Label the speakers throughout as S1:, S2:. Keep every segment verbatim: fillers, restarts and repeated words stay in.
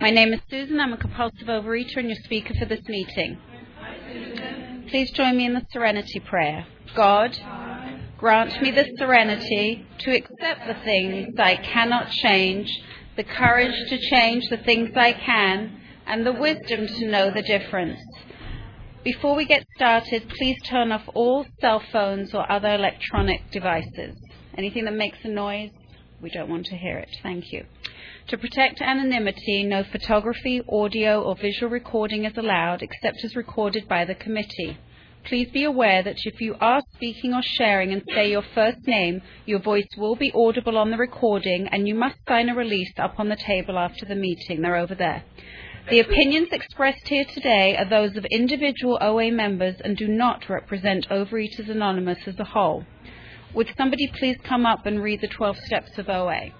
S1: My name is Susan. I'm a compulsive overeater and your speaker for this meeting. Please join me in the serenity prayer. God, grant me the serenity to accept the things I cannot change, the courage to change the things I can, and the wisdom to know the difference. Before we get started, please turn off all cell phones or other electronic devices. Anything that makes a noise, we don't want to hear it. Thank you. To protect anonymity, no photography, audio, or visual recording is allowed except as recorded by the committee. Please be aware that if you are speaking or sharing and say your first name, your voice will be audible on the recording, and you must sign a release up on the table after the meeting. They're over there. The opinions expressed here today are those of individual O A members and do not represent Overeaters Anonymous as a whole. Would somebody please come up and read the twelve steps of O A?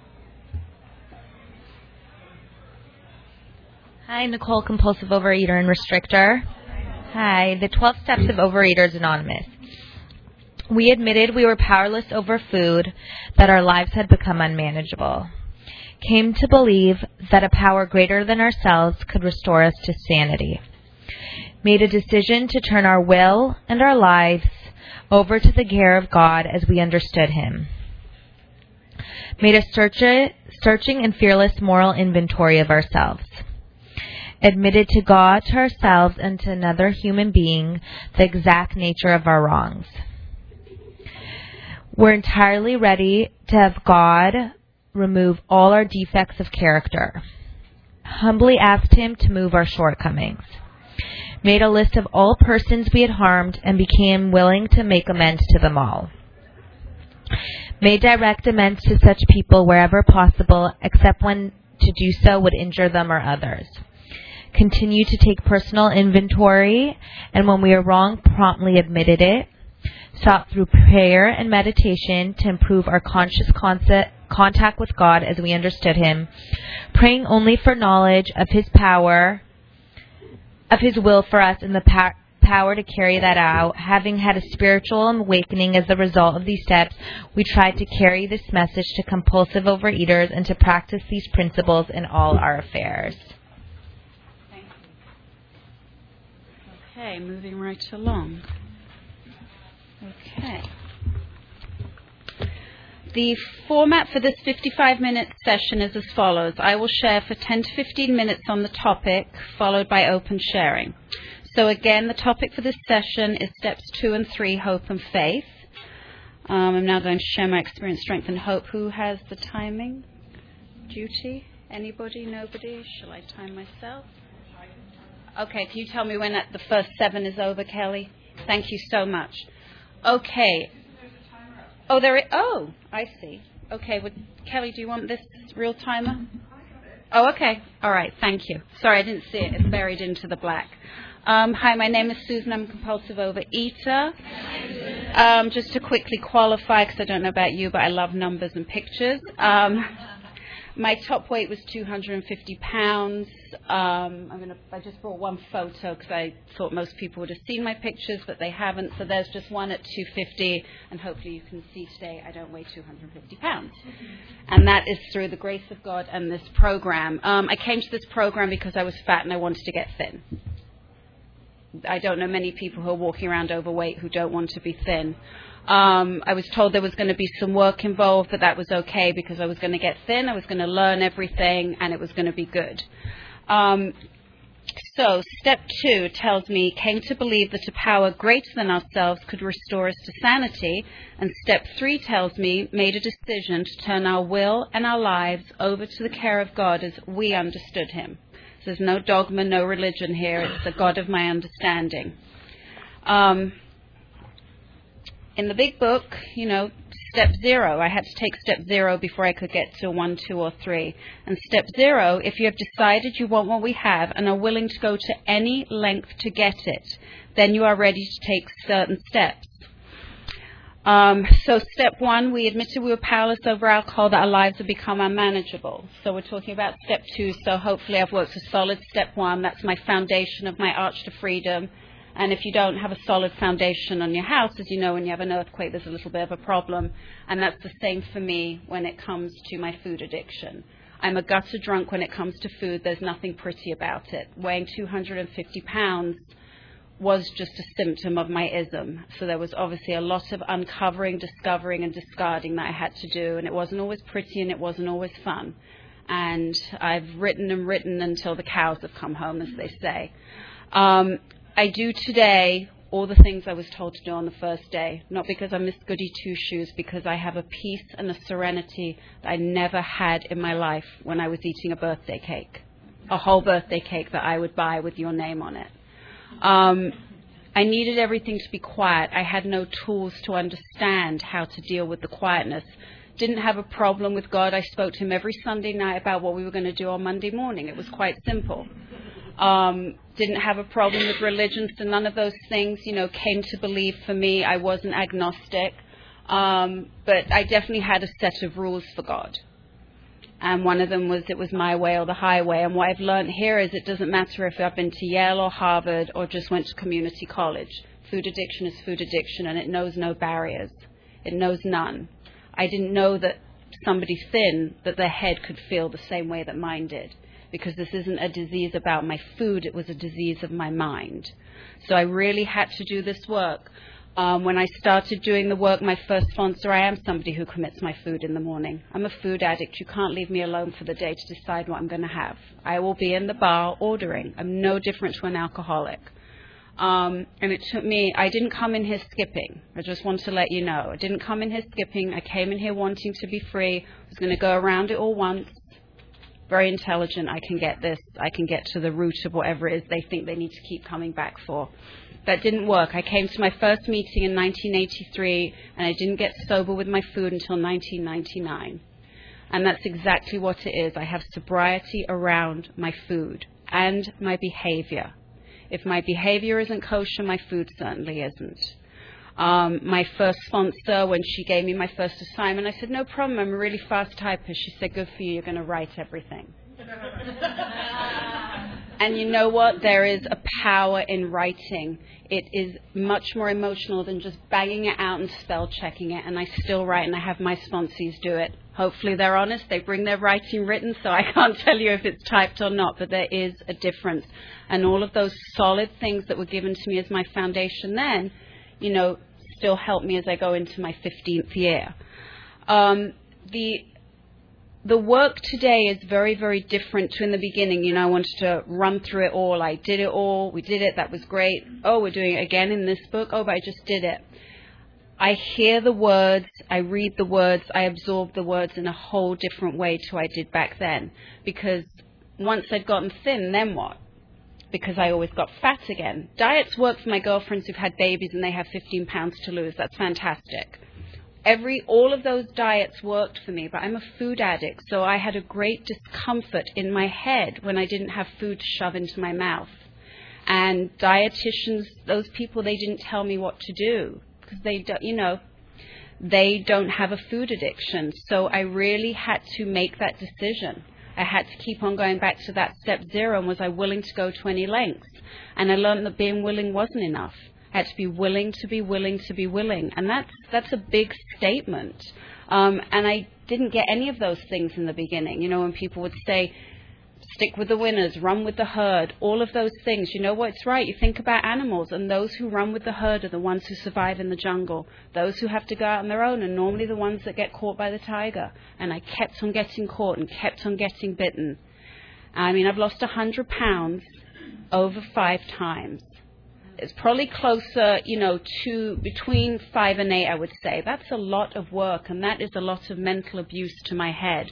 S2: Hi, Nicole, compulsive overeater and restrictor. Hi, the twelve steps of Overeaters Anonymous. We admitted we were powerless over food, that our lives had become unmanageable. Came to believe that a power greater than ourselves could restore us to sanity. Made a decision to turn our will and our lives over to the care of God as we understood Him. Made a search- searching and fearless moral inventory of ourselves. Admitted to God, to ourselves, and to another human being the exact nature of our wrongs. We're entirely ready to have God remove all our defects of character. Humbly asked Him to move our shortcomings. Made a list of all persons we had harmed and became willing to make amends to them all. Made direct amends to such people wherever possible, except when to do so would injure them or others. Continue to take personal inventory, and when we are wrong, promptly admitted it. Sought through prayer and meditation to improve our conscious concept, contact with God as we understood Him, praying only for knowledge of His power, of His will for us and the pa- power to carry that out. Having had a spiritual awakening as a result of these steps, we tried to carry this message to compulsive overeaters and to practice these principles in all our affairs.
S1: Thank you. Okay, moving right along. Okay. The format for this fifty-five minute session is as follows. I will share for ten to fifteen minutes on the topic, followed by open sharing. So again, the topic for this session is steps two and three, hope and faith. Um, I'm now going to share my experience, strength, and hope. Who has the timing duty? Anybody? Nobody? Shall I time myself? Okay, can you tell me when the first seven is over, Kelly? Thank you so much. Okay. Oh, there. Is, oh, I see. Okay. Well, Kelly, do you want this real timer? Oh, okay. All right. Thank you. Sorry, I didn't see it. It's buried into the black. Um, hi, my name is Susan. I'm a compulsive overeater. Um, just to quickly qualify, because I don't know about you, but I love numbers and pictures. Um, my top weight was two hundred fifty pounds. Um, I'm gonna, I just brought one photo because I thought most people would have seen my pictures, but they haven't. So there's just one at two hundred fifty, and hopefully you can see today I don't weigh two hundred fifty pounds. And that is through the grace of God and this program. Um, I came to this program because I was fat and I wanted to get thin. I don't know many people who are walking around overweight who don't want to be thin. Um, I was told there was going to be some work involved, but that was okay because I was going to get thin, I was going to learn everything, and it was going to be good. Um, so step two tells me, came to believe that a power greater than ourselves could restore us to sanity. And step three tells me, made a decision to turn our will and our lives over to the care of God as we understood Him. So there's no dogma, no religion here. It's the God of my understanding. Um, in the big book, you know, step zero, I had to take step zero before I could get to one, two, or three. And step zero, if you have decided you want what we have and are willing to go to any length to get it, then you are ready to take certain steps. Um, so step one, we admitted we were powerless over alcohol, that our lives had become unmanageable. So we're talking about step two, so hopefully I've worked a solid step one. That's my foundation of my arch to freedom. And if you don't have a solid foundation on your house, as you know, when you have an earthquake, there's a little bit of a problem. And that's the same for me when it comes to my food addiction. I'm a gutter drunk when it comes to food. There's nothing pretty about it. Weighing two hundred fifty pounds was just a symptom of my ism. So there was obviously a lot of uncovering, discovering, and discarding that I had to do. And it wasn't always pretty and it wasn't always fun. And I've written and written until the cows have come home, as they say. Um, I do today all the things I was told to do on the first day, not because I'm Miss Goody Two-Shoes, because I have a peace and a serenity that I never had in my life when I was eating a birthday cake, a whole birthday cake that I would buy with your name on it. Um, I needed everything to be quiet. I had no tools to understand how to deal with the quietness. Didn't have a problem with God. I spoke to him every Sunday night about what we were going to do on Monday morning. It was quite simple. Um, didn't have a problem with religion, so none of those things, you know, came to believe for me. I wasn't agnostic, um, but I definitely had a set of rules for God. And one of them was it was my way or the highway. And what I've learned here is it doesn't matter if I've been to Yale or Harvard or just went to community college. Food addiction is food addiction, and it knows no barriers. It knows none. I didn't know that somebody thin, that their head could feel the same way that mine did. Because this isn't a disease about my food, it was a disease of my mind. So I really had to do this work. Um, when I started doing the work, my first sponsor, I am somebody who commits my food in the morning. I'm a food addict. You can't leave me alone for the day to decide what I'm going to have. I will be in the bar ordering. I'm no different to an alcoholic. Um, and it took me, I didn't come in here skipping. I just want to let you know. I didn't come in here skipping. I came in here wanting to be free. I was going to go around it all once. Very intelligent, I can get this, I can get to the root of whatever it is they think they need to keep coming back for. That didn't work. I came to my first meeting in nineteen eighty-three, and I didn't get sober with my food until nineteen ninety-nine. And that's exactly what it is. I have sobriety around my food and my behavior. If my behavior isn't kosher, my food certainly isn't. Um, my first sponsor, when she gave me my first assignment, I said, no problem, I'm a really fast typist. She said, good for you, you're going to write everything. And you know what? There is a power in writing. It is much more emotional than just banging it out and spell checking it. And I still write, and I have my sponsees do it. Hopefully they're honest. They bring their writing written, so I can't tell you if it's typed or not, but there is a difference. And all of those solid things that were given to me as my foundation then, you know, still help me as I go into my fifteenth year. Um, the the work today is very, very different to in the beginning. You know, I wanted to run through it all. I did it all. We did it. That was great. Oh, we're doing it again in this book. Oh, but I just did it. I hear the words. I read the words. I absorb the words in a whole different way to I did back then. Because once I'd gotten thin, then what? Because I always got fat again. Diets work for my girlfriends who've had babies and they have fifteen pounds to lose. That's fantastic. Every, all of those diets worked for me, but I'm a food addict, so I had a great discomfort in my head when I didn't have food to shove into my mouth. And dietitians, those people, they didn't tell me what to do because they don't, you know, they don't have a food addiction. So I really had to make that decision. I had to keep on going back to that step zero, and was I willing to go to any lengths? And I learned that being willing wasn't enough. I had to be willing to be willing to be willing. And that's that's a big statement. Um, and I didn't get any of those things in the beginning. You know, when people would say, stick with the winners, run with the herd, all of those things. You know what? It's right. You think about animals, and those who run with the herd are the ones who survive in the jungle. Those who have to go out on their own are normally the ones that get caught by the tiger. And I kept on getting caught and kept on getting bitten. I mean, I've lost one hundred pounds over five times. It's probably closer, you know, to between five and eight, I would say. That's a lot of work, and that is a lot of mental abuse to my head.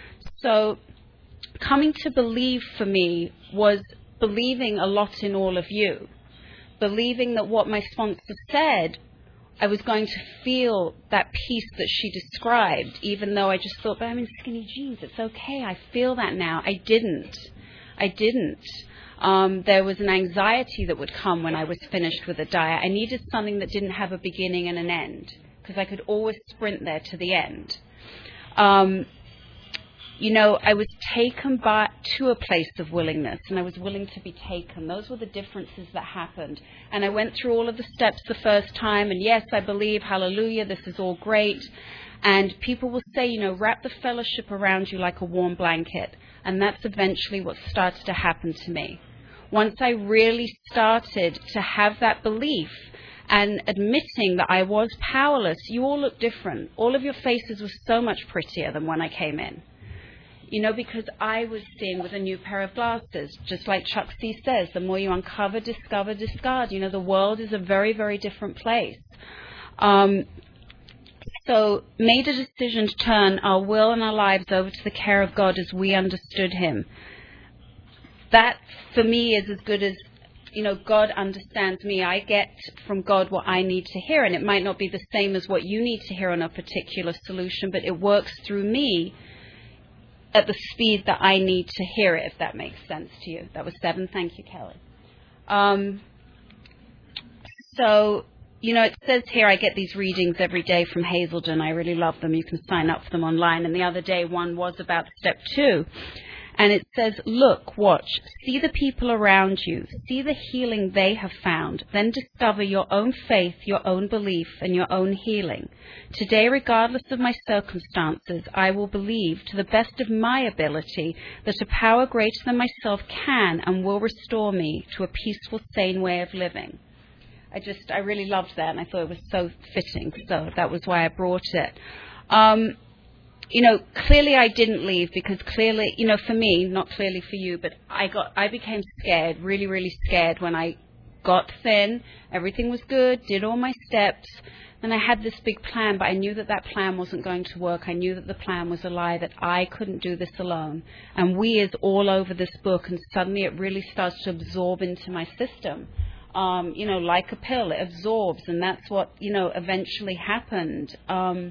S1: So coming to believe for me was believing a lot in all of you, believing that what my sponsor said, I was going to feel that peace that she described, even though I just thought, but I'm in skinny jeans, it's okay, I feel that now. I didn't. I didn't. Um, there was an anxiety that would come when I was finished with a diet. I needed something that didn't have a beginning and an end, because I could always sprint there to the end. Um, You know, I was taken by, to a place of willingness, and I was willing to be taken. Those were the differences that happened. And I went through all of the steps the first time, and yes, I believe, hallelujah, this is all great. And people will say, you know, wrap the fellowship around you like a warm blanket. And that's eventually what started to happen to me. Once I really started to have that belief and admitting that I was powerless, you all look different. All of your faces were so much prettier than when I came in. You know, because I was seeing with a new pair of glasses, just like Chuck C says, the more you uncover, discover, discard. You know, the world is a very, very different place. Um, so made a decision to turn our will and our lives over to the care of God as we understood him. That, for me, is as good as, you know, God understands me. I get from God what I need to hear, and it might not be the same as what you need to hear on a particular solution, but it works through me at the speed that I need to hear it, if that makes sense to you. That was seven. Thank you, Kelly. Um, so, you know, it says here I get these readings every day from Hazelden. I really love them. You can sign up for them online. And the other day one was about step two. And it says, look, watch, see the people around you, see the healing they have found, then discover your own faith, your own belief, and your own healing. Today, regardless of my circumstances, I will believe to the best of my ability that a power greater than myself can and will restore me to a peaceful, sane way of living. I just, I really loved that, and I thought it was so fitting, so that was why I brought it. Um, You know, clearly I didn't leave because clearly, you know, for me, not clearly for you, but I got, I became scared, really, really scared when I got thin. Everything was good, did all my steps, and I had this big plan, but I knew that that plan wasn't going to work. I knew that the plan was a lie, that I couldn't do this alone. And we is all over this book, and suddenly it really starts to absorb into my system. Um, you know, like a pill, it absorbs, and that's what, you know, eventually happened. Um,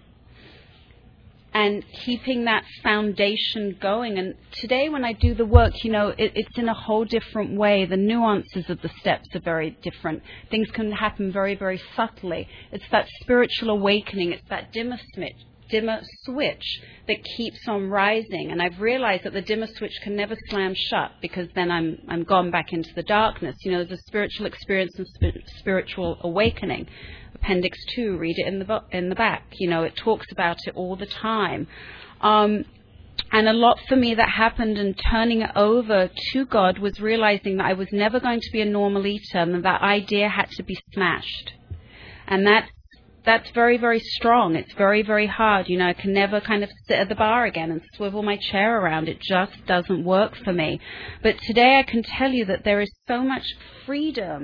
S1: And keeping that foundation going. And today when I do the work, you know, it, it's in a whole different way. The nuances of the steps are very different. Things can happen very, very subtly. It's that spiritual awakening. It's that dimmer switch, dimmer switch that keeps on rising. And I've realized that the dimmer switch can never slam shut because then I'm I'm gone back into the darkness. You know, there's a spiritual experience and sp- spiritual awakening. Appendix two, read it in the in the back. You know, it talks about it all the time. Um, and a lot for me that happened in turning it over to God was realizing that I was never going to be a normal eater and that, that idea had to be smashed. And that's, that's very, very strong. It's very, very hard. You know, I can never kind of sit at the bar again and swivel my chair around. It just doesn't work for me. But today I can tell you that there is so much freedom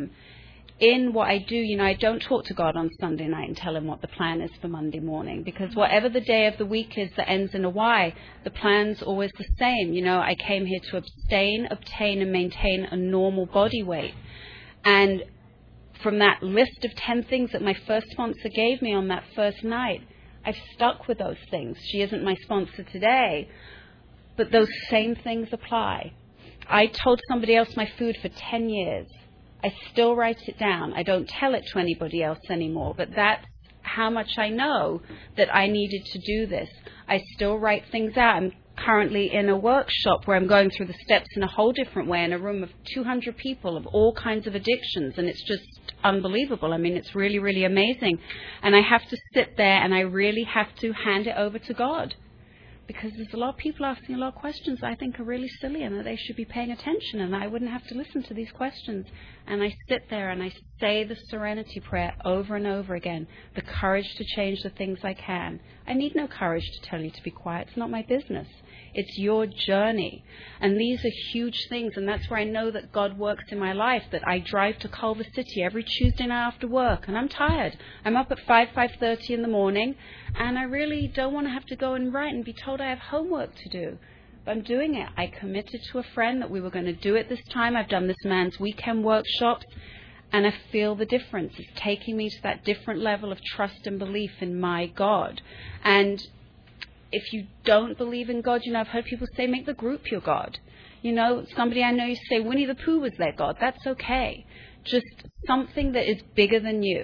S1: in what I do. You know, I don't talk to God on Sunday night and tell him what the plan is for Monday morning, because whatever the day of the week is that ends in a Y, the plan's always the same. You know, I came here to abstain, obtain, and maintain a normal body weight. And from that list of ten things that my first sponsor gave me on that first night, I've stuck with those things. She isn't my sponsor today, but those same things apply. I told somebody else my food for ten years. I still write it down. I don't tell it to anybody else anymore, but that's how much I know that I needed to do this. I still write things out. I'm currently in a workshop where I'm going through the steps in a whole different way in a room of two hundred people of all kinds of addictions, and it's just unbelievable. I mean, it's really, really amazing. And I have to sit there and I really have to hand it over to God. Because there's a lot of people asking a lot of questions I think are really silly and that they should be paying attention, and I wouldn't have to listen to these questions. And I sit there and I say the serenity prayer over and over again, the courage to change the things I can. I need no courage to tell you to be quiet. It's not my business. It's your journey. And these are huge things, and that's where I know that God works in my life, that I drive to Culver City every Tuesday night after work, and I'm tired. I'm up at five, five thirty in the morning, and I really don't want to have to go and write and be told I have homework to do. But I'm doing it. I committed to a friend that we were going to do it this time. I've done this man's weekend workshops, and I feel the difference. It's taking me to that different level of trust and belief in my God. And if you don't believe in God, you know, I've heard people say, make the group your God. You know, somebody I know used to say, Winnie the Pooh was their God. That's okay. Just something that is bigger than you.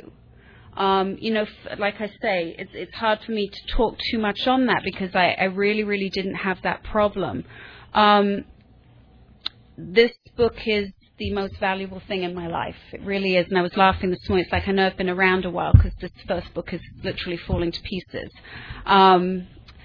S1: Um, you know, f- like I say, it's, it's hard for me to talk too much on that because I, I really, really didn't have that problem. Um, this book is the most valuable thing in my life. It really is. And I was laughing this morning. It's like I know I've been around a while because this first book is literally falling to pieces. Um,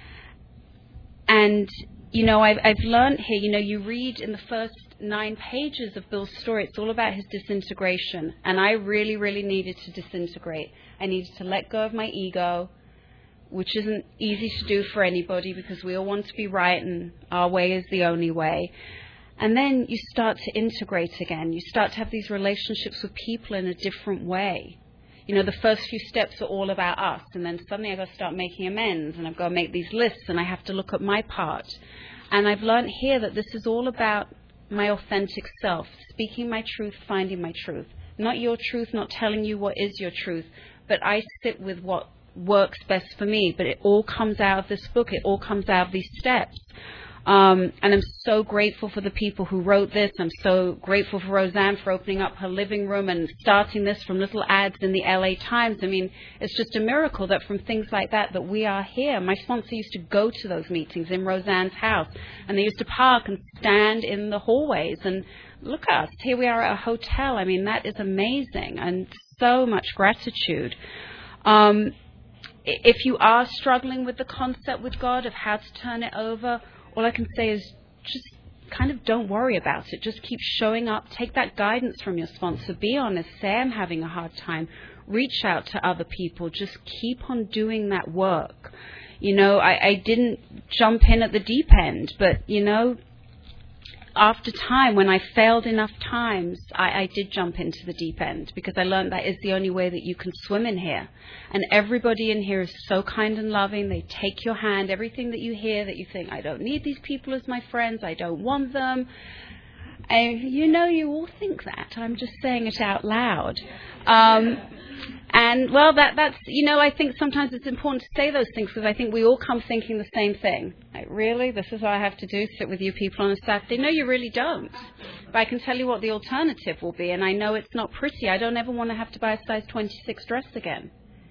S1: and, you know, I've, I've learned here, you know, you read in the first nine pages of Bill's story, it's all about his disintegration. And I really, really needed to disintegrate. I needed to let go of my ego, which isn't easy to do for anybody because we all want to be right and our way is the only way. And then you start to integrate again. You start to have these relationships with people in a different way. You know, the first few steps are all about us, and then suddenly I've got to start making amends, and I've got to make these lists, and I have to look at my part. And I've learned here that this is all about my authentic self, speaking my truth, finding my truth. Not your truth, not telling you what is your truth, but I sit with what works best for me. But it all comes out of this book. It all comes out of these steps. Um, and I'm so grateful for the people who wrote this. I'm so grateful for Roseanne for opening up her living room and starting this from little ads in the L A Times. I mean, it's just a miracle that from things like that, that we are here. My sponsor used to go to those meetings in Roseanne's house, and they used to park and stand in the hallways. And look at us. Here we are at a hotel. I mean, that is amazing, and so much gratitude. Um, if you are struggling with the concept with God of how to turn it over, all I can say is just kind of don't worry about it. Just keep showing up. Take that guidance from your sponsor. Be honest. Say I'm having a hard time. Reach out to other people. Just keep on doing that work. You know, I, I didn't jump in at the deep end, but, you know, after time, when I failed enough times, I, I did jump into the deep end because I learned that is the only way that you can swim in here. And everybody in here is so kind and loving. They take your hand. Everything that you hear that you think, I don't need these people as my friends. I don't want them. And you know, you all think that. I'm just saying it out loud. Um, and, well, that that's, you know, I think sometimes it's important to say those things because I think we all come thinking the same thing. Like, really? This is what I have to do, sit with you people on a Saturday? No, you really don't. But I can tell you what the alternative will be, and I know it's not pretty. I don't ever want to have to buy a size twenty-six dress again.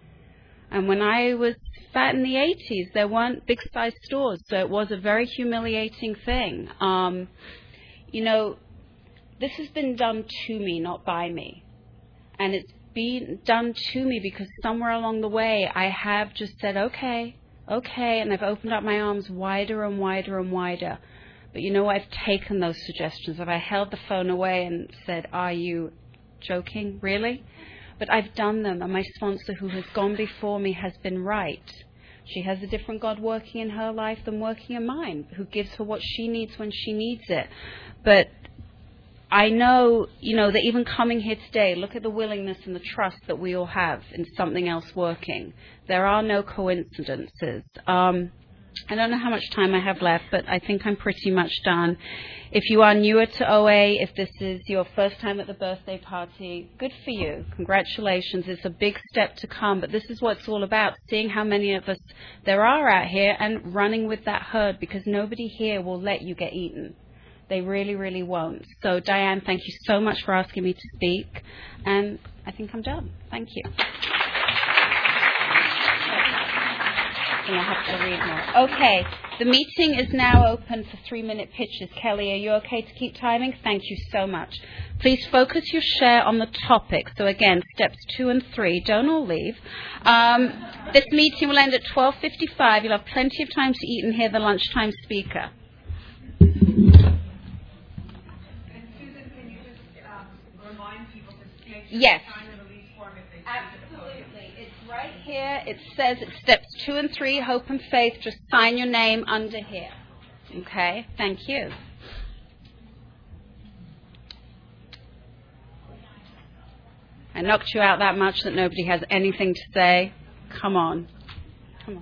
S1: And when I was fat in the eighties, there weren't big size stores, so it was a very humiliating thing. Um, you know, this has been done to me, not by me. And it's been done to me because somewhere along the way I have just said, okay, okay, and I've opened up my arms wider and wider and wider. But you know, I've taken those suggestions. Have I held the phone away and said, are you joking? Really? But I've done them, and my sponsor who has gone before me has been right. She has a different God working in her life than working in mine, who gives her what she needs when she needs it. But I know, you know, that even coming here today, look at the willingness and the trust that we all have in something else working. There are no coincidences. Um, I don't know how much time I have left, but I think I'm pretty much done. If you are newer to O A, if this is your first time at the birthday party, good for you. Congratulations. It's a big step to come, but this is what it's all about, seeing how many of us there are out here and running with that herd, because nobody here will let you get eaten. They really, really won't. So, Diane, thank you so much for asking me to speak. And I think I'm done. Thank you. And I have to read more. Okay. The meeting is now open for three-minute pitches. Kelly, are you okay to keep timing? Thank you so much. Please focus your share on the topic. So, again, steps two and three. Don't all leave. Um, this meeting will end at twelve fifty-five. You'll have plenty of time to eat and hear the lunchtime speaker. Yes, absolutely. It's right here. It says it's steps two and three, hope and faith. Just sign your name under here. Okay, thank you. I knocked you out that much that nobody has anything to say. Come on. Come on.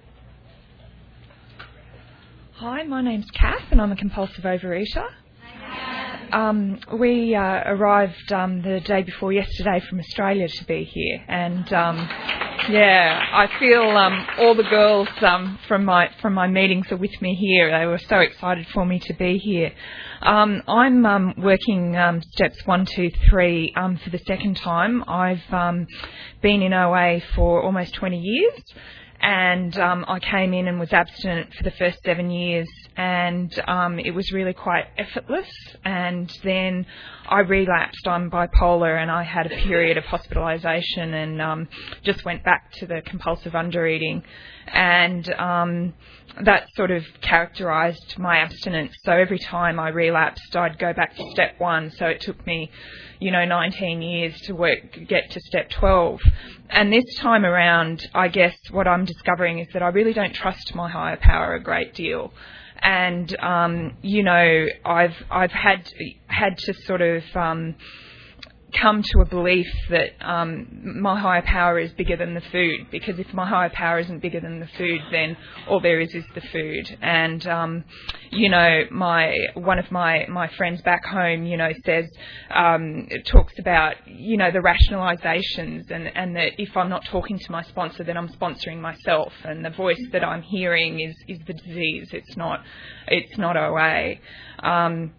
S3: Hi, my name's Kath and I'm a compulsive overeater. Um, we uh, arrived um, the day before yesterday from Australia to be here, and um, yeah, I feel um, all the girls um, from my from my meetings are with me here. They were so excited for me to be here. Um, I'm um, working um, steps one, two, three um, for the second time. I've um, been in O A for almost twenty years. And um, I came in and was abstinent for the first seven years, and um, it was really quite effortless. And then I relapsed. I'm bipolar, and I had a period of hospitalisation, and um, just went back to the compulsive undereating, and um, that sort of characterised my abstinence. So every time I relapsed, I'd go back to step one. So it took me, you know, nineteen years to work get to step twelve. And this time around, I guess what I'm discovering is that I really don't trust my higher power a great deal. And um, you know, I've I've had had to sort of um, come to a belief that um, my higher power is bigger than the food, because if my higher power isn't bigger than the food, then all there is is the food. And um, you know, my one of my, my friends back home, you know, says um, it talks about, you know, the rationalisations, and, and that if I'm not talking to my sponsor, then I'm sponsoring myself, and the voice that I'm hearing is, is the disease. It's not it's not O A. Um,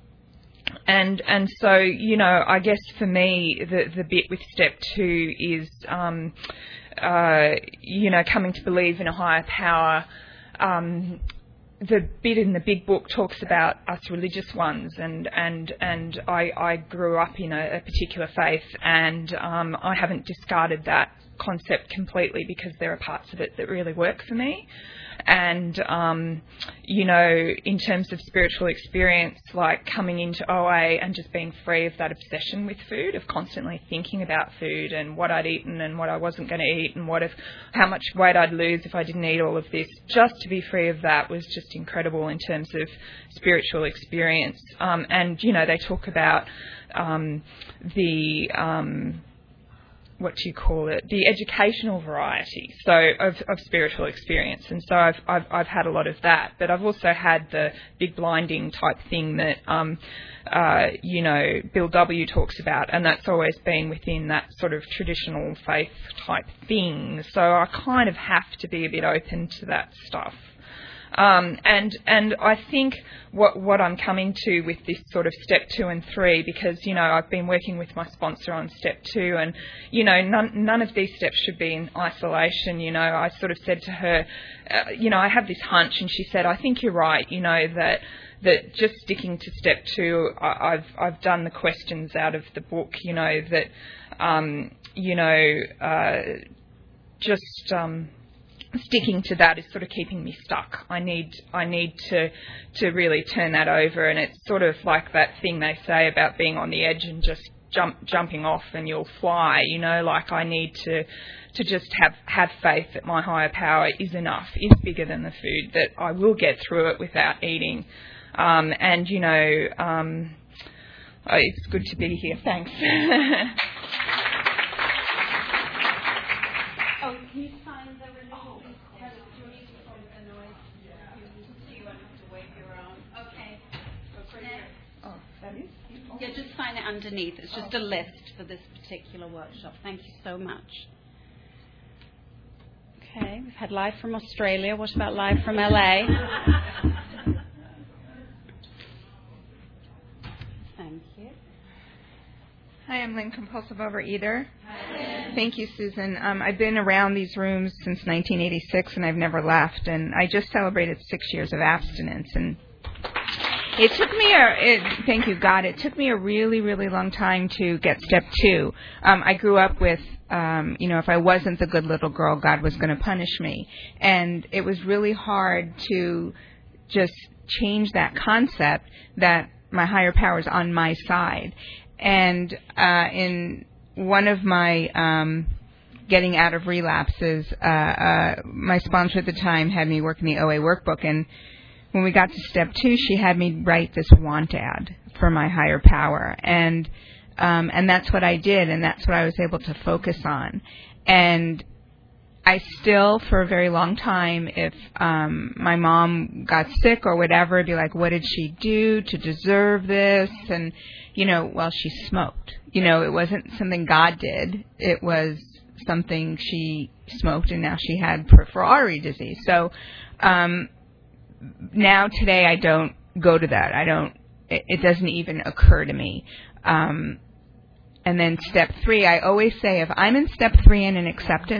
S3: And and so, you know, I guess for me, the, the bit with step two is, um, uh, you know, coming to believe in a higher power. Um, the bit in the big book talks about us religious ones, and and, and I, I grew up in a, a particular faith, and um, I haven't discarded that concept completely, because there are parts of it that really work for me. And, um, you know, in terms of spiritual experience, like coming into O A and just being free of that obsession with food, of constantly thinking about food and what I'd eaten and what I wasn't going to eat, and what if, how much weight I'd lose if I didn't eat all of this, just to be free of that was just incredible in terms of spiritual experience. Um, and, you know, they talk about um, the... Um, what do you call it, the educational variety, so of, of spiritual experience. And so I've, I've I've had a lot of that, but I've also had the big blinding type thing that, um, uh, you know, Bill W. talks about, and that's always been within that sort of traditional faith type thing. So I kind of have to be a bit open to that stuff. Um, and and I think what what I'm coming to with this sort of step two and three, because, you know, I've been working with my sponsor on step two, and, you know, none none of these steps should be in isolation. You know, I sort of said to her, uh, you know, I have this hunch, and she said, I think you're right, you know, that that just sticking to step two, I, I've I've done the questions out of the book, you know, that, um, you know, uh, just... Um, sticking to that is sort of keeping me stuck. I need I need to to really turn that over, and it's sort of like that thing they say about being on the edge and just jump jumping off and you'll fly, you know, like I need to to just have, have faith that my higher power is enough, is bigger than the food, that I will get through it without eating. Um, and, you know, um, it's good to be here. Thanks.
S1: Oh, can you sign the renewal? Do you need to find the noise? So you won't have to wave your own. Okay.
S3: Oh, that is?
S1: Yeah, just sign it underneath. It's just a list for this particular workshop. Thank you so much. Okay, we've had live from Australia. What about live from L A? Thank you.
S4: Hi, I'm Lynn, compulsive overeater. Hi. Thank you, Susan. Um, I've been around these rooms since nineteen eighty-six, and I've never left. And I just celebrated six years of abstinence. And it took me a, it, thank you, God, it took me a really, really long time to get step two. Um, I grew up with, um, you know, if I wasn't the good little girl, God was going to punish me. And it was really hard to just change that concept that my higher power is on my side. And uh, in one of my um, getting out of relapses, uh, uh, my sponsor at the time had me work in the O A workbook. And when we got to step two, she had me write this want ad for my higher power. And um, and that's what I did, and that's what I was able to focus on. And I still, for a very long time, if um, my mom got sick or whatever, I'd be like, what did she do to deserve this? And, you know, well, she smoked. You know, it wasn't something God did. It was something she smoked, and now she had peripheral artery disease. So um, now today I don't go to that. I don't, it, it doesn't even occur to me. Um, and then step three, I always say if I'm in step three in an acceptance,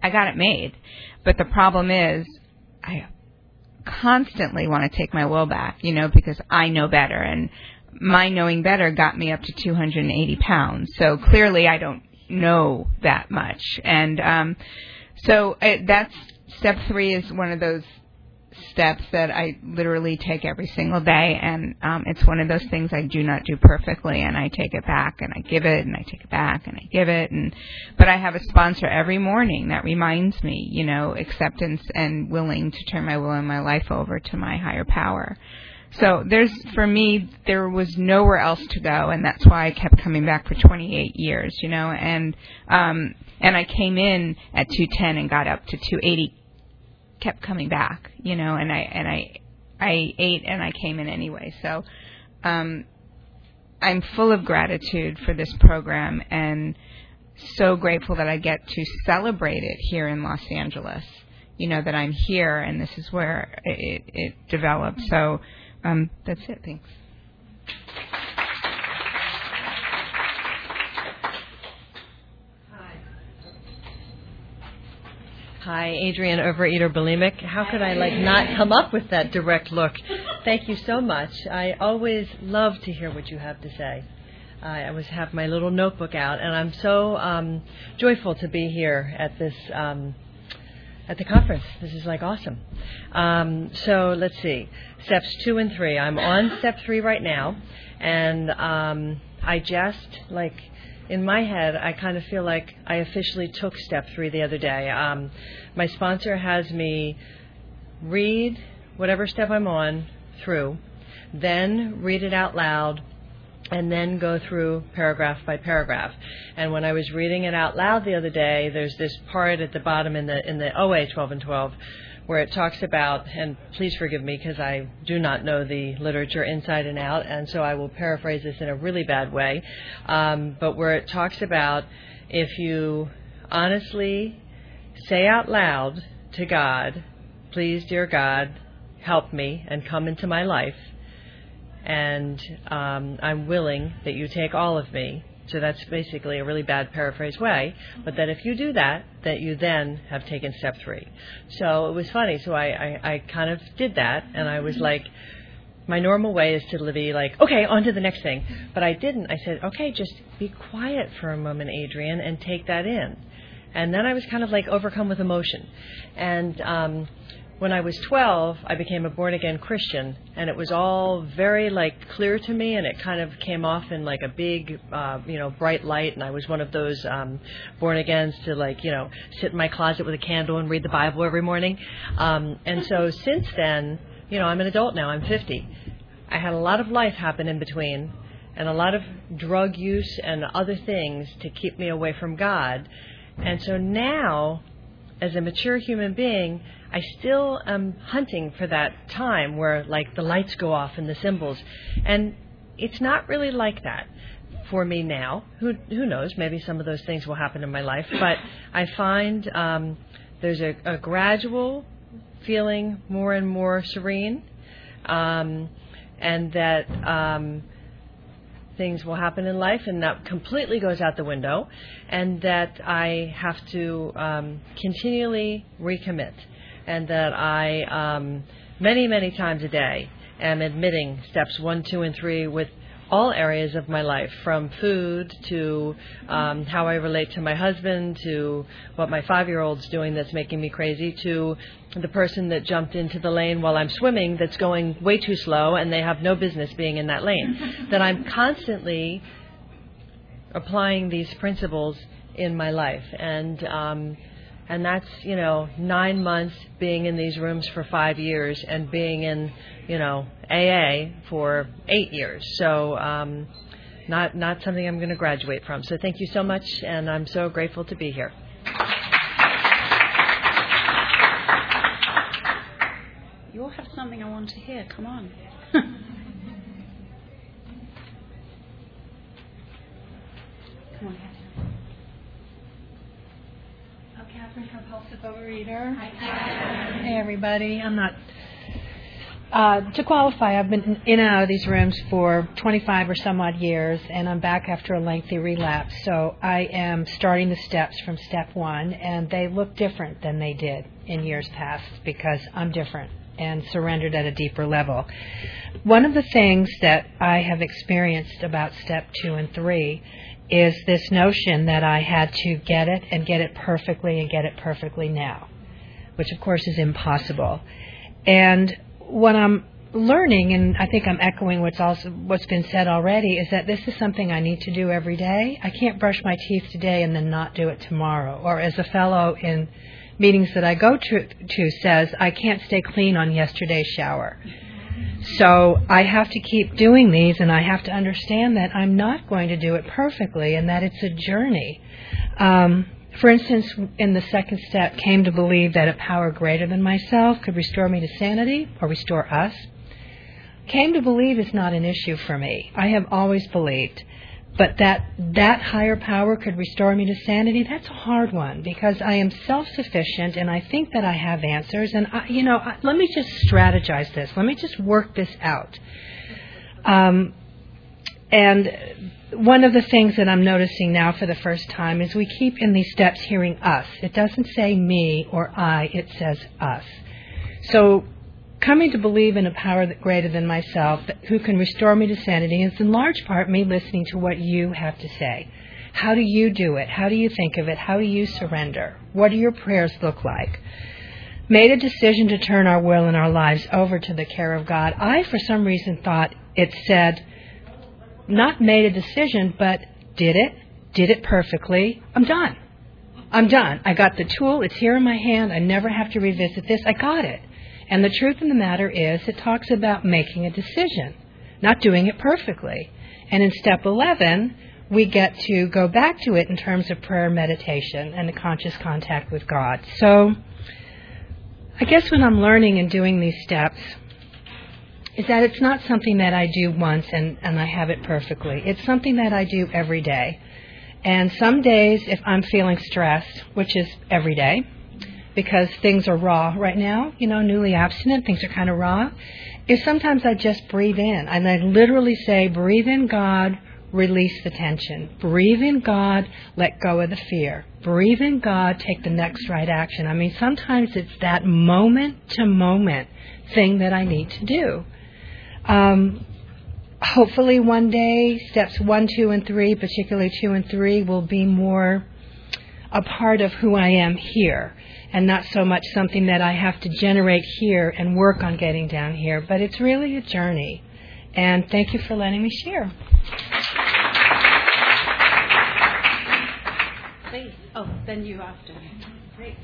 S4: I got it made. But the problem is I constantly want to take my will back, you know, because I know better. And my knowing better got me up to two hundred eighty pounds. So clearly I don't know that much. And um, so it, that's step three is one of those steps that I literally take every single day, and um, it's one of those things I do not do perfectly, and I take it back, and I give it, and I take it back, and I give it, and but I have a sponsor every morning that reminds me, you know, acceptance and willing to turn my will and my life over to my higher power. So there's, for me, there was nowhere else to go, and that's why I kept coming back for twenty-eight years, you know, and um, and I came in at two ten and got up to two eighty. Kept coming back, you know, and I and I I ate and I came in anyway. So um, I'm full of gratitude for this program and so grateful that I get to celebrate it here in Los Angeles. You know, that I'm here and this is where it, it developed. So um, that's it. Thanks.
S5: Hi, Adrienne, overeater, bulimic. How could I like not come up with that direct look? Thank you so much. I always love to hear what you have to say. I always have my little notebook out, and I'm so um, joyful to be here at this um, at the conference. This is like awesome. Um, so let's see, steps two and three. I'm on step three right now, and um, I just like. In my head, I kind of feel like I officially took step three the other day. Um, my sponsor has me read whatever step I'm on through, then read it out loud, and then go through paragraph by paragraph. And when I was reading it out loud the other day, there's this part at the bottom in the in the O A twelve and twelve where it talks about, and please forgive me because I do not know the literature inside and out, and so I will paraphrase this in a really bad way, um, but where it talks about if you honestly say out loud to God, please, dear God, help me and come into my life, and um, I'm willing that you take all of me. So that's basically a really bad paraphrase way, but that if you do that, that you then have taken step three. So it was funny. So I, I, I kind of did that, and I was like, my normal way is to be like, okay, on to the next thing. But I didn't. I said, okay, just be quiet for a moment, Adrienne, and take that in. And then I was kind of like overcome with emotion. And um, when I was twelve, I became a born-again Christian, and it was all very, like, clear to me, and it kind of came off in, like, a big, uh, you know, bright light, and I was one of those um, born-agains to, like, you know, sit in my closet with a candle and read the Bible every morning. Um, and so since then, you know, I'm an adult now. I'm fifty. I had a lot of life happen in between, and a lot of drug use and other things to keep me away from God. And so now, as a mature human being, I still am hunting for that time where, like, the lights go off and the symbols. And it's not really like that for me now. Who who knows? Maybe some of those things will happen in my life. But I find um, there's a, a gradual feeling more and more serene, um, and that um, things will happen in life, and that completely goes out the window, and that I have to um, continually recommit. And that I, um, many, many times a day, am admitting steps one, two, and three with all areas of my life, from food to um, how I relate to my husband, to what my five-year-old's doing that's making me crazy, to the person that jumped into the lane while I'm swimming that's going way too slow and they have no business being in that lane. That I'm constantly applying these principles in my life. And um And that's, you know, nine months being in these rooms for five years and being in, you know, A A for eight years. So um, not not something I'm going to graduate from. So thank you so much, and I'm so grateful to be here.
S1: You all have something I want to hear. Come on. Come on.
S6: Catherine, compulsive overeater. Hi, hey, everybody. I'm not Uh, to qualify, I've been in and out of these rooms for twenty-five or some odd years, and I'm back after a lengthy relapse. So I am starting the steps from step one, and they look different than they did in years past because I'm different and surrendered at a deeper level. One of the things that I have experienced about step two and three is this notion that I had to get it and get it perfectly and get it perfectly now, which of course is impossible. And what I'm learning, and I think I'm echoing what's also what's been said already, is that this is something I need to do every day. I can't brush my teeth today and then not do it tomorrow. Or as a fellow in meetings that I go to, to says, I can't stay clean on yesterday's shower. So I have to keep doing these, and I have to understand that I'm not going to do it perfectly and that it's a journey. Um, For instance, in the second step, came to believe that a power greater than myself could restore me to sanity or restore us. Came to believe is not an issue for me. I have always believed. But that that higher power could restore me to sanity, that's a hard one because I am self-sufficient and I think that I have answers. And, I, you know, I, let me just strategize this. Let me just work this out. Um, and... One of the things that I'm noticing now for the first time is we keep in these steps hearing us. It doesn't say me or I, it says us. So coming to believe in a power that greater than myself who can restore me to sanity is in large part me listening to what you have to say. How do you do it? How do you think of it? How do you surrender? What do your prayers look like? Made a decision to turn our will and our lives over to the care of God. I, for some reason, thought it said, not made a decision, but did it, did it perfectly, I'm done. I'm done. I got the tool, it's here in my hand, I never have to revisit this, I got it. And the truth of the matter is, it talks about making a decision, not doing it perfectly. And in step eleven, we get to go back to it in terms of prayer, meditation, and the conscious contact with God. So, I guess when I'm learning and doing these steps, is that it's not something that I do once and, and I have it perfectly. It's something that I do every day. And some days, if I'm feeling stressed, which is every day, because things are raw right now, you know, newly abstinent, things are kind of raw, is sometimes I just breathe in. And I literally say, breathe in, God, release the tension. Breathe in, God, let go of the fear. Breathe in, God, take the next right action. I mean, sometimes it's that moment-to-moment thing that I need to do. Um, hopefully one day, steps one, two, and three, particularly two and three, will be more a part of who I am here and not so much something that I have to generate here and work on getting down here. But it's really a journey. And thank you for letting me share.
S1: Please. Oh, then you after. Great.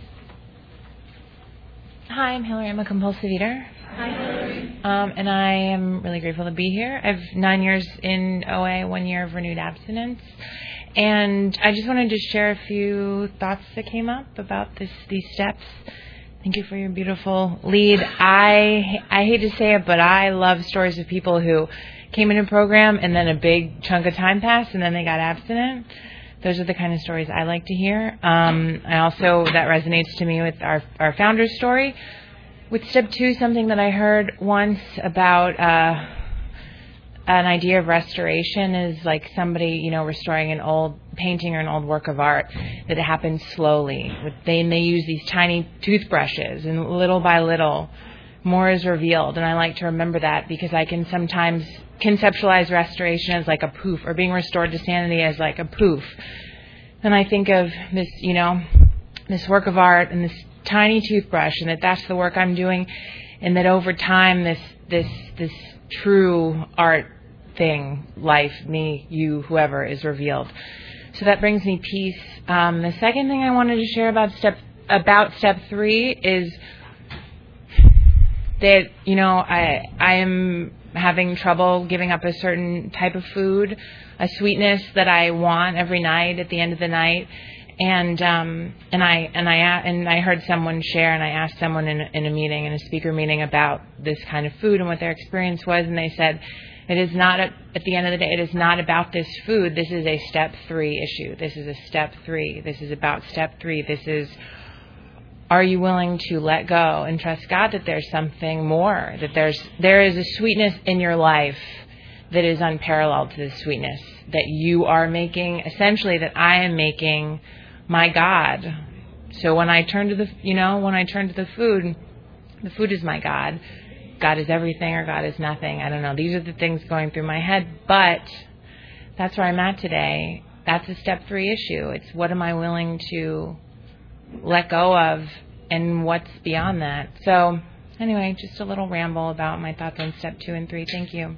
S2: Hi, I'm Hillary. I'm a compulsive eater.
S1: Hi, Hillary.
S2: Um, and I am really grateful to be here. I have nine years in O A, one year of renewed abstinence. And I just wanted to share a few thoughts that came up about this, these steps. Thank you for your beautiful lead. I I hate to say it, but I love stories of people who came in a program and then a big chunk of time passed and then they got abstinent. Those are the kind of stories I like to hear. Um, I also, that resonates to me with our, our founder's story. With step two, something that I heard once about uh, an idea of restoration is like somebody, you know, restoring an old painting or an old work of art, that it happens slowly. They, and they use these tiny toothbrushes, and little by little, more is revealed. And I like to remember that because I can sometimes conceptualize restoration as like a poof, or being restored to sanity as like a poof. And I think of this, you know, this work of art and this tiny toothbrush, and that that's the work I'm doing, and that over time this this this true art thing, life, me, you, whoever, is revealed. So that brings me peace. Um, the second thing I wanted to share about step about step three is that, you know, I I am having trouble giving up a certain type of food, a sweetness that I want every night at the end of the night. And um, and I and I and I heard someone share, and I asked someone in a, in a meeting, in a speaker meeting, about this kind of food and what their experience was, and they said, it is not a, at the end of the day, it is not about this food. This is a step three issue. This is a step three. This is about step three. This is
S7: are you willing to let go and trust God that there's something more, that there's there is a sweetness in your life that is unparalleled to the sweetness that you are making, essentially that I am making my God. So when I turn to the, you know, when I turn to the food, the food is my God. God is everything or God is nothing. I don't know. These are the things going through my head, but that's where I'm at today. That's a step three issue. It's what am I willing to let go of and what's beyond that. So anyway, just a little ramble about my thoughts on step two and three. Thank you.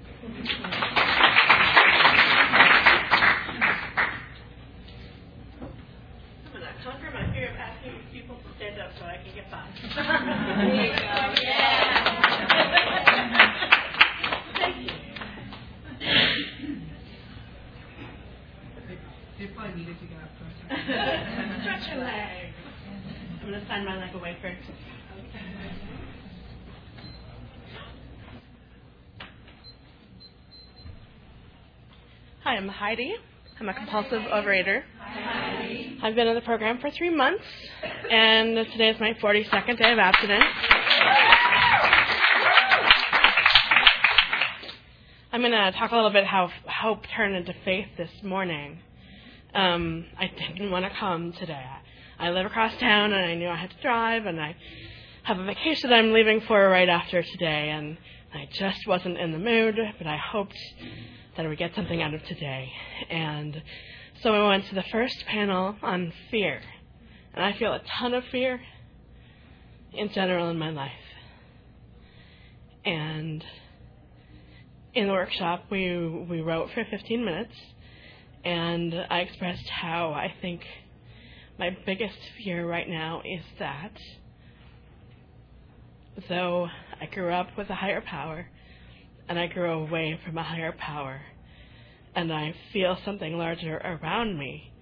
S8: I'm going to conquer my fear of asking people to stand up so I can get by.
S9: There you go. Yeah.
S8: Thank you.
S9: They probably needed to get up for a second.
S8: Stretch your leg. I'm going to sign my leg away first. Hi, I'm Heidi. I'm a compulsive overeater. Hi. I've been in the program for three months, and today is my forty-second day of abstinence. I'm going to talk a little bit how hope turned into faith this morning. Um, I didn't want to come today. I live across town, and I knew I had to drive, and I have a vacation I'm leaving for right after today, and I just wasn't in the mood, but I hoped that I would get something out of today. And so I went to the first panel on fear, and I feel a ton of fear in general in my life. And in the workshop, we we wrote for fifteen minutes, and I expressed how I think my biggest fear right now is that though I grew up with a higher power, and I grew away from a higher power, and I feel something larger around me,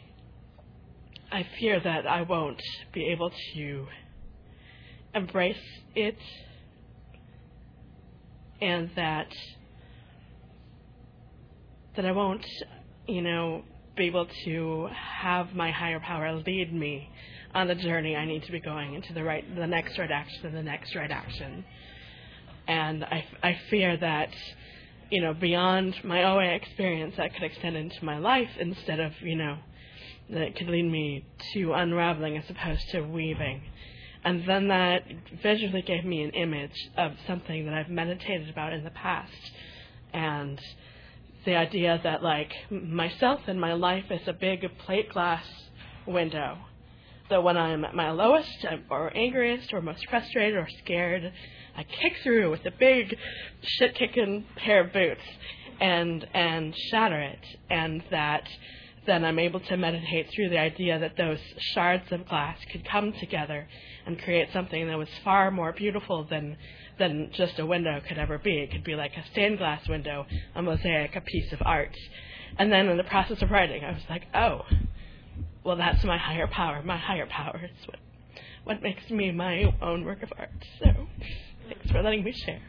S8: I fear that I won't be able to embrace it, and that that I won't, you know, be able to have my higher power lead me on the journey I need to be going into the right, the next right action, and the next right action. And I, I fear that, you know, beyond my O A experience, that could extend into my life instead of, you know, that it could lead me to unraveling as opposed to weaving. And then that visually gave me an image of something that I've meditated about in the past. And the idea that, like, myself and my life is a big plate glass window. That when I'm at my lowest or angriest or most frustrated or scared, I kick through with a big shit-kicking pair of boots and and shatter it. And that then I'm able to meditate through the idea that those shards of glass could come together and create something that was far more beautiful than than just a window could ever be. It could be like a stained glass window, a mosaic, a piece of art. And then in the process of writing, I was like, oh, well, that's my higher power. My higher power is what, what makes me my own work of art. So thanks for letting me share.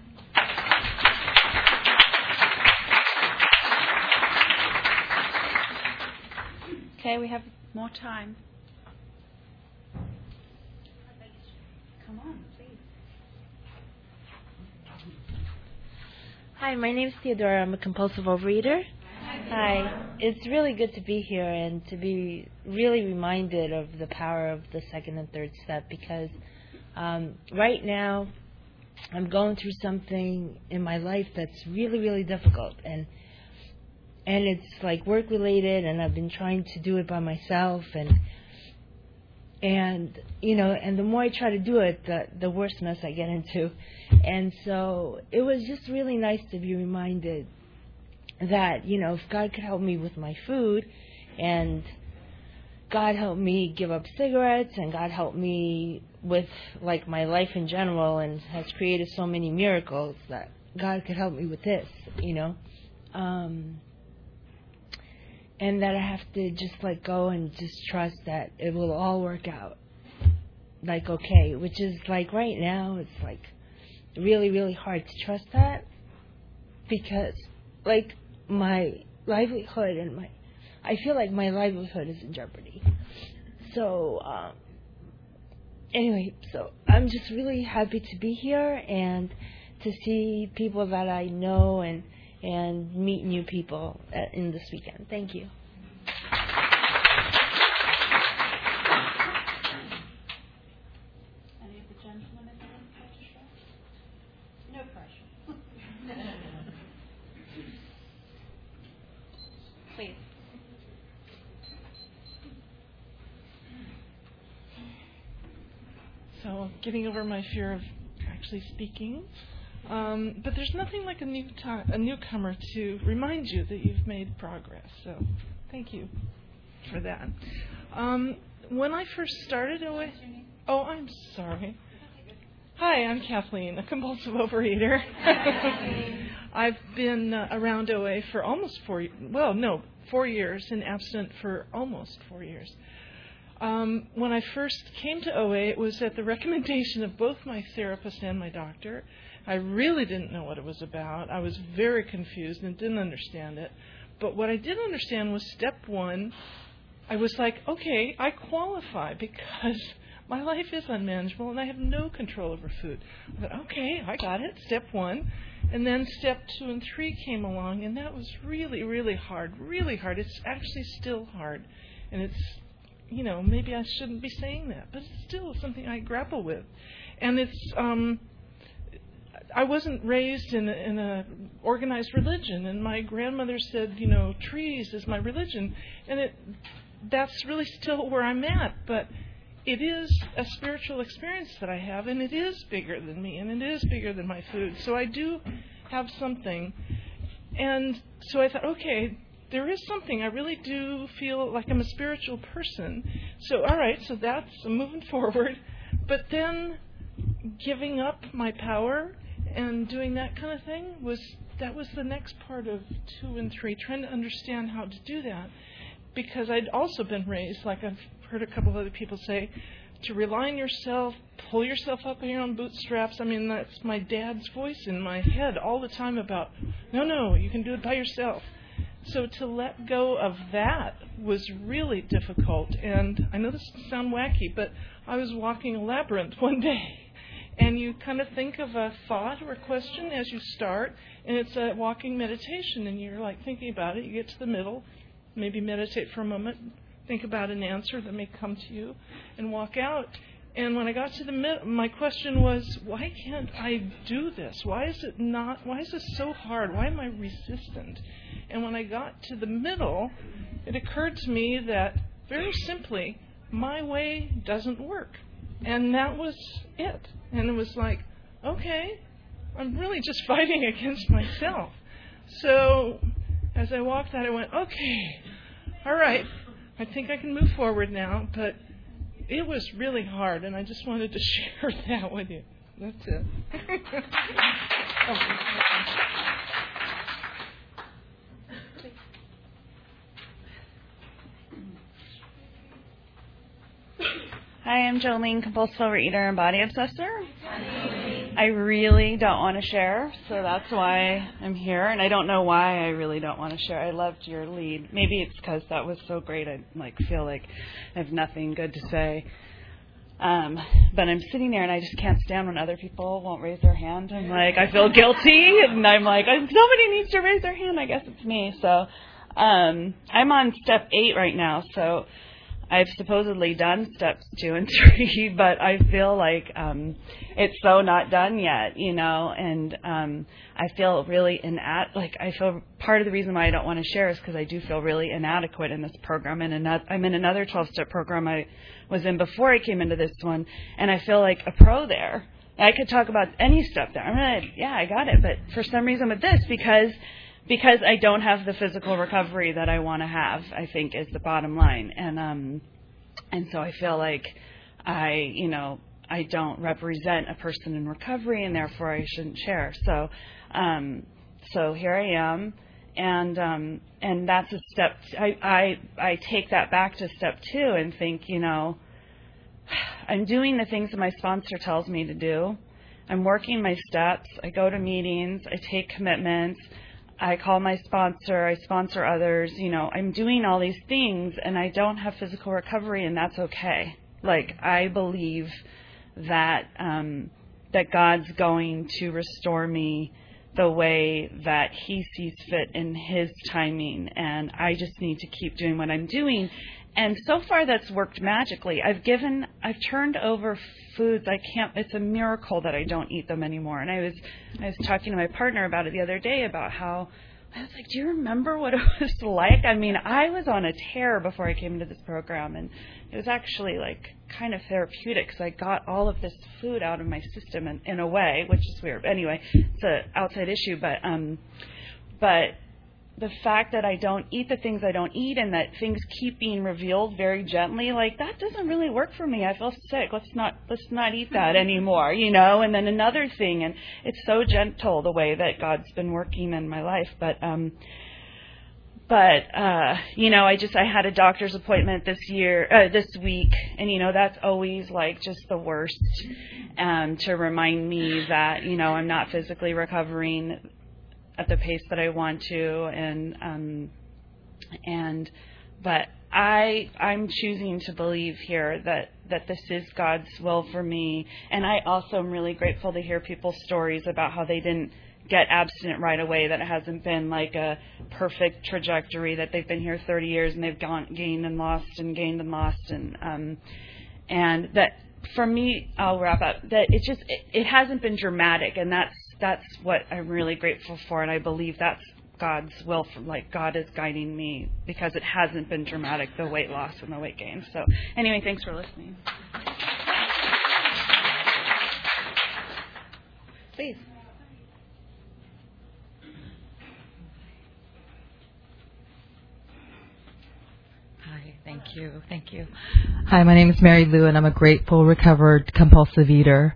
S1: Okay, we have more time. Come on, please.
S10: Hi, my name is Theodora. I'm a compulsive overeater. Hi. It's really good to be here and to be really reminded of the power of the second and third step, because um, right now I'm going through something in my life that's really, really difficult. And and it's like work related, and I've been trying to do it by myself, and and you know, and the more I try to do it, the the worse mess I get into. And so it was just really nice to be reminded that, you know, if God could help me with my food, and God helped me give up cigarettes, and God helped me with like my life in general, and has created so many miracles, that God could help me with this, you know. Um, and that I have to just let go and just trust that it will all work out. Like, okay, which is like right now, it's like really, really hard to trust that, because like my livelihood and my, I feel like my livelihood is in jeopardy. So, um, anyway, so I'm just really happy to be here and to see people that I know and and meet new people at, in this weekend. Thank you.
S1: Any of the gentlemen in the room care to share? No pressure. Please.
S11: So, getting over my fear of actually speaking. Um, but there's nothing like a new to- a newcomer to remind you that you've made progress. So, thank you for that. Um, when I first started O A, oh, I'm sorry. Hi, I'm Kathleen, a compulsive overeater. I've been uh, around O A for almost four, well, no, four years, and abstinent for almost four years. Um, when I first came to O A, it was at the recommendation of both my therapist and my doctor. I really didn't know what it was about. I was very confused and didn't understand it. But what I did understand was step one. I was like, okay, I qualify because my life is unmanageable and I have no control over food. I thought, okay, I got it, step one. And then step two and three came along, and that was really, really hard, really hard. It's actually still hard. And it's, you know, maybe I shouldn't be saying that, but it's still something I grapple with. And it's, um, I wasn't raised in a, in a organized religion, and my grandmother said, you know, trees is my religion, and it that's really still where I'm at, but it is a spiritual experience that I have, and it is bigger than me, and it is bigger than my food, so I do have something. And so I thought, okay, there is something. I really do feel like I'm a spiritual person. So, all right, so that's I'm moving forward. But then giving up my power and doing that kind of thing, was that was the next part of two and three, trying to understand how to do that. Because I'd also been raised, like I've heard a couple of other people say, to rely on yourself, pull yourself up in your own bootstraps. I mean, that's my dad's voice in my head all the time about, no, no, you can do it by yourself. So to let go of that was really difficult. And I know this sounds wacky, but I was walking a labyrinth one day. And you kind of think of a thought or a question as you start, and it's a walking meditation, and you're like thinking about it. You get to the middle, maybe meditate for a moment, think about an answer that may come to you, and walk out. And when I got to the middle, my question was, why can't I do this? Why is it not? Why is this so hard? Why am I resistant? And when I got to the middle, it occurred to me that, very simply, my way doesn't work. And that was it. And it was like, okay, I'm really just fighting against myself. So as I walked out, I went, okay, all right, I think I can move forward now. But it was really hard, and I just wanted to share that with you. That's it. Oh.
S12: Hi, I'm Jolene, compulsive overeater and body obsessor. I really don't want to share, so that's why I'm here, and I don't know why I really don't want to share. I loved your lead. Maybe it's because that was so great. I like feel like I have nothing good to say. Um, but I'm sitting there, and I just can't stand when other people won't raise their hand. I'm like, I feel guilty, and I'm like, somebody needs to raise their hand. I guess it's me. So um, I'm on step eight right now, so I've supposedly done steps two and three, but I feel like um, it's so not done yet, you know, and um, I feel really inat. Like I feel part of the reason why I don't want to share is because I do feel really inadequate in this program. And another, I'm in another twelve-step program I was in before I came into this one, and I feel like a pro there. I could talk about any step there. I'm gonna, yeah, I got it, but for some reason with this, because because I don't have the physical recovery that I want to have, I think is the bottom line. And um, and so I feel like I, you know, I don't represent a person in recovery, and therefore I shouldn't share. So, um, so here I am, and um, and that's a step. I, I I take that back to step two and think, you know, I'm doing the things that my sponsor tells me to do. I'm working my steps. I go to meetings. I take commitments. I call my sponsor, I sponsor others, you know, I'm doing all these things, and I don't have physical recovery, and that's okay. Like, I believe that um, that God's going to restore me the way that He sees fit in His timing, and I just need to keep doing what I'm doing. And so far, that's worked magically. I've given, I've turned over foods. I can't. It's a miracle that I don't eat them anymore. And I was, I was talking to my partner about it the other day about how I was like, do you remember what it was like? I mean, I was on a tear before I came into this program, and it was actually like kind of therapeutic because I got all of this food out of my system in, in a way, which is weird. Anyway, it's an outside issue, but um, but. The fact that I don't eat the things I don't eat and that things keep being revealed very gently, like that doesn't really work for me. I feel sick. Let's not let's not eat that anymore, you know. And then another thing, and it's so gentle the way that God's been working in my life. But um, but uh, you know, I just I had a doctor's appointment this year, uh, this week, and you know that's always like just the worst, um, to remind me that you know I'm not physically recovering at the pace that I want to, and um, and but I I'm choosing to believe here that that this is God's will for me, and I also am really grateful to hear people's stories about how they didn't get abstinent right away, that it hasn't been like a perfect trajectory, that they've been here thirty years and they've gone gained and lost and gained and lost, and um, and that for me, I'll wrap up, that it just it, it hasn't been dramatic, and that's That's what I'm really grateful for, and I believe that's God's will. For, like, God is guiding me because it hasn't been dramatic, the weight loss and the weight gain. So anyway, thanks for listening. Please.
S13: Hi, thank you, thank you. Hi, my name is Mary Lou, and I'm a grateful, recovered, compulsive eater.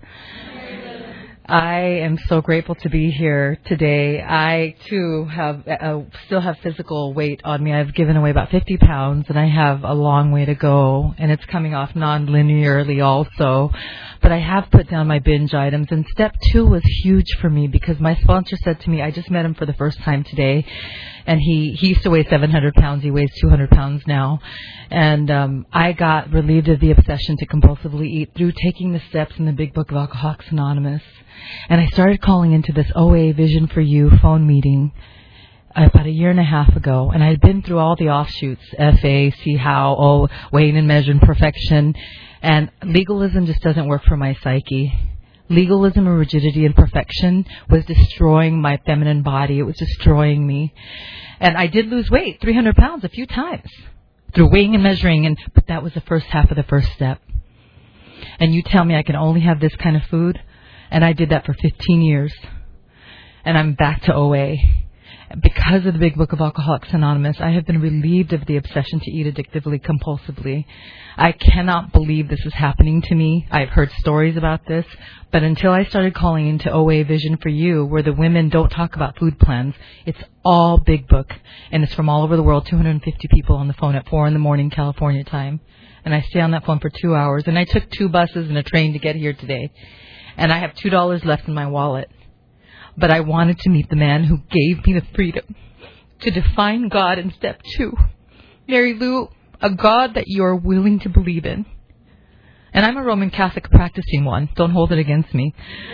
S13: I am so grateful to be here today. I, too, have uh, still have physical weight on me. I've given away about fifty pounds, and I have a long way to go, and it's coming off non-linearly also. But I have put down my binge items, and step two was huge for me because my sponsor said to me, I just met him for the first time today, and he, he used to weigh seven hundred pounds. He weighs two hundred pounds now. And um, I got relieved of the obsession to compulsively eat through taking the steps in the Big Book of Alcoholics Anonymous. And I started calling into this O A Vision for You phone meeting about a year and a half ago. And I had been through all the offshoots, F A, See How, oh, Weighing and Measuring Perfection. And legalism just doesn't work for my psyche. Legalism and rigidity and perfection was destroying my feminine body. It was destroying me. And I did lose weight, three hundred pounds a few times through weighing and measuring. And but that was the first half of the first step. And you tell me I can only have this kind of food? And I did that for fifteen years. And I'm back to O A. Because of the Big Book of Alcoholics Anonymous, I have been relieved of the obsession to eat addictively, compulsively. I cannot believe this is happening to me. I've heard stories about this. But until I started calling into O A Vision for You, where the women don't talk about food plans, it's all Big Book. And it's from all over the world, two hundred fifty people on the phone at four in the morning, California time. And I stay on that phone for two hours. And I took two buses and a train to get here today. And I have two dollars left in my wallet. But I wanted to meet the man who gave me the freedom to define God in step two. Mary Lou, a God that you are willing to believe in. And I'm a Roman Catholic practicing one. Don't hold it against me.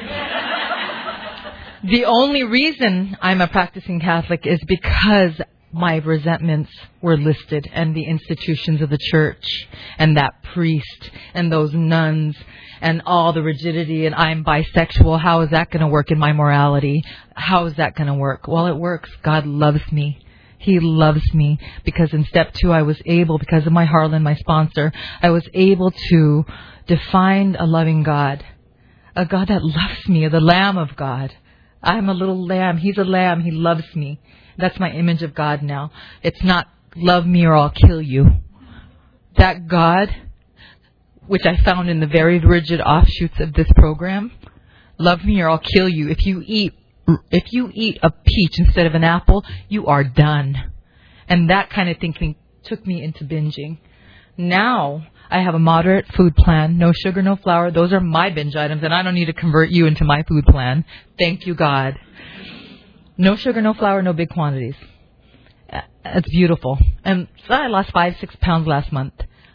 S13: The only reason I'm a practicing Catholic is because my resentments were listed, and the institutions of the church, and that priest, and those nuns, and all the rigidity, and I'm bisexual. How is that going to work in my morality? How is that going to work? Well, it works. God loves me. He loves me because in step two I was able, because of my Harlan, my sponsor, I was able to define a loving God, a God that loves me, the Lamb of God. I'm a little lamb. He's a lamb. He loves me. That's my image of God now. It's not love me or I'll kill you. That God, which I found in the very rigid offshoots of this program, love me or I'll kill you. If you eat, if you eat a peach instead of an apple, you are done. And that kind of thinking took me into binging. Now I have a moderate food plan, no sugar, no flour. Those are my binge items, and I don't need to convert you into my food plan. Thank you, God. No sugar, no flour, no big quantities. It's beautiful. And I lost five, six pounds last month.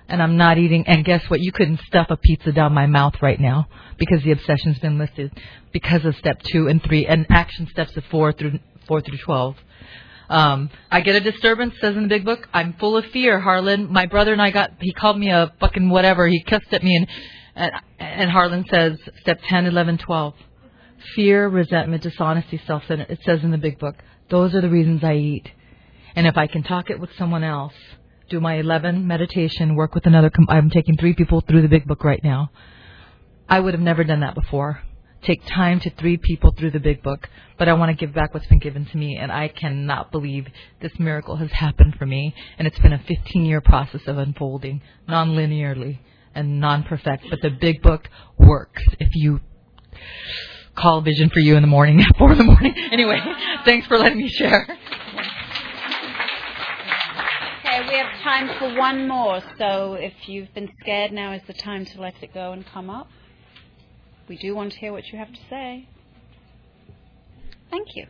S13: and I'm not eating. And guess what? You couldn't stuff a pizza down my mouth right now because the obsession's been lifted because of step two and three and action steps of four through four through twelve. Um, I get a disturbance, says in the big book. I'm full of fear, Harlan. My brother and I got, he called me a fucking whatever. He cussed at me, and, and, and Harlan says, step ten, eleven, twelve. Fear, resentment, dishonesty, self-centered. It says in the big book. Those are the reasons I eat. And if I can talk it with someone else, do my eleven meditation, work with another, com- I'm taking three people through the big book right now. I would have never done that before. Take time to three people through the big book, but I want to give back what's been given to me, and I cannot believe this miracle has happened for me, and it's been a fifteen-year process of unfolding, non-linearly and non-perfect, but the big book works if you call Vision for You in the morning at four in the morning. Anyway, thanks for letting me share.
S1: Okay, we have time for one more, so if you've been scared, now is the time to let it go and come up. We do want to hear what you have to say. Thank you.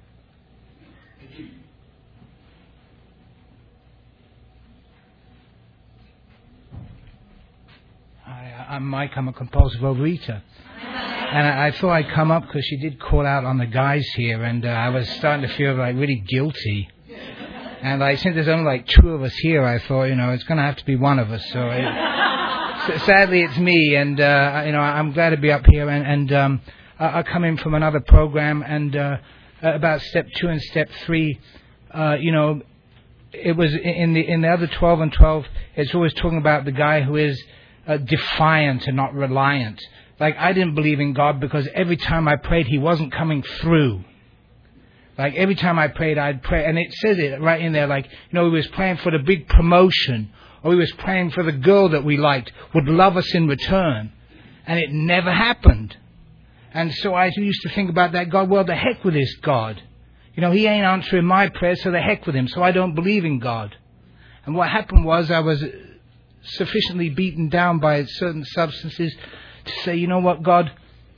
S14: Hi, I'm Mike. I'm a compulsive overeater. And I, I thought I'd come up because she did call out on the guys here, and uh, I was starting to feel like really guilty. And I since there's only like two of us here, I thought, you know, it's going to have to be one of us. So it, sadly, it's me, and uh, you know, I'm glad to be up here. And, and um, I, I come in from another program, and uh, about step two and step three, uh, you know, it was in the in the other twelve and twelve. It's always talking about the guy who is uh, defiant and not reliant. Like, I didn't believe in God because every time I prayed, He wasn't coming through. Like, every time I prayed, I'd pray. And it says it right in there, like, you know, we was praying for the big promotion, or we was praying for the girl that we liked would love us in return. And it never happened. And so I used to think about that God, well, the heck with this God. You know, He ain't answering my prayers, so the heck with Him. So I don't believe in God. And what happened was I was sufficiently beaten down by certain substances to say, you know what, God,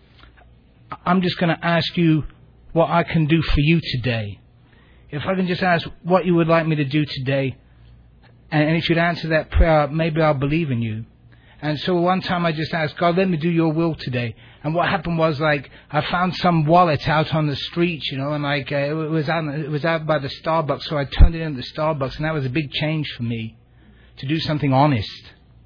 S14: I'm just going to ask you what I can do for you today. If I can just ask what you would like me to do today, and if you'd answer that prayer, maybe I'll believe in you. And so one time I just asked, God, let me do your will today. And what happened was, like, I found some wallet out on the street, you know, and like uh, it was out, it was out by the Starbucks, so I turned it into the Starbucks, and that was a big change for me, to do something honest.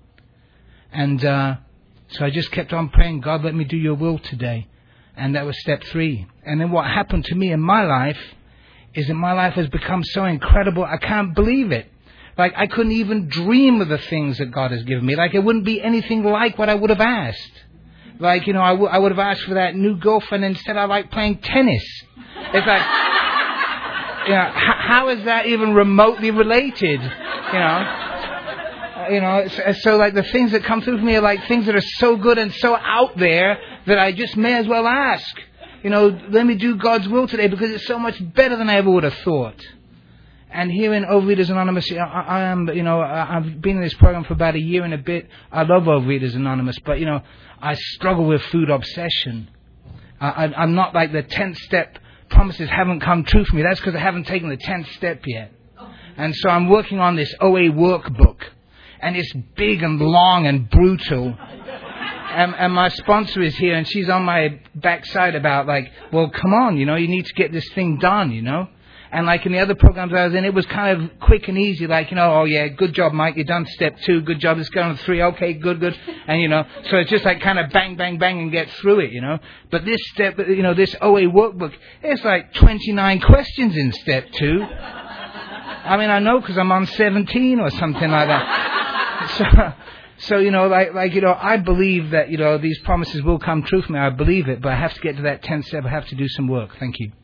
S14: And uh, so I just kept on praying, God, let me do your will today. And that was step three. And then what happened to me in my life is that my life has become so incredible, I can't believe it. Like, I couldn't even dream of the things that God has given me. Like, it wouldn't be anything like what I would have asked. Like, you know, I, w- I would have asked for that new girlfriend, and instead I like playing tennis. It's like, you know, h- how is that even remotely related? You know? You know, so, so like the things that come through for me are like things that are so good and so out there that I just may as well ask. You know, let me do God's will today because it's so much better than I ever would have thought. And here in Overeaters Anonymous, I, I am, you know, I've been in this program for about a year and a bit. I love Overeaters Anonymous, but, you know, I struggle with food obsession. I, I, I'm not like the tenth step promises haven't come true for me. That's because I haven't taken the tenth step yet. And so I'm working on this O A workbook. And it's big and long and brutal. And, and my sponsor is here, and she's on my backside about, like, well, come on, you know, you need to get this thing done, you know. And, like, in the other programs I was in, it was kind of quick and easy, like, you know, oh, yeah, good job, Mike, you've done step two, good job, let's go on to three, okay, good, good. And, you know, so it's just like kind of bang, bang, bang and get through it, you know. But this step, you know, this O A workbook, it's like twenty-nine questions in step two. I mean, I know because I'm on seventeen or something like that. So, so, you know, like, like, you know, I believe that, you know, these promises will come true for me. I believe it, but I have to get to that tenth step. I have to do some work. Thank you.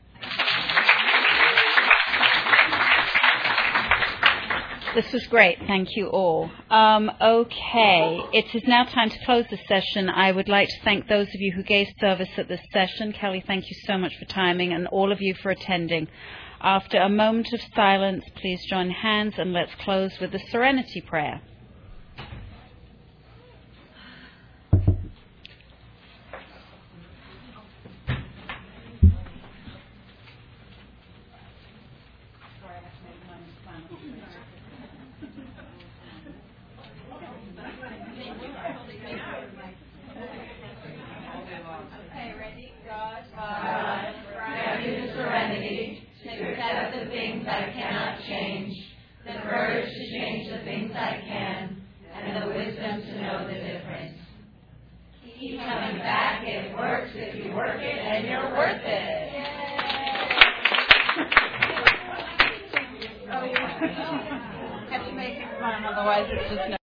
S1: This was great. Thank you all. Um, okay. It is now time to close the session. I would like to thank those of you who gave service at this session. Kelly, thank you so much for timing, and all of you for attending. After a moment of silence, please join hands and let's close with the Serenity Prayer.
S15: Okay, ready? God, God, grant me the serenity to accept the things I cannot change, the courage to change the things I can, and the wisdom to know the difference. Keep coming back. It works if you work it, and you're worth it.
S1: Have to make it fun, otherwise it's just no.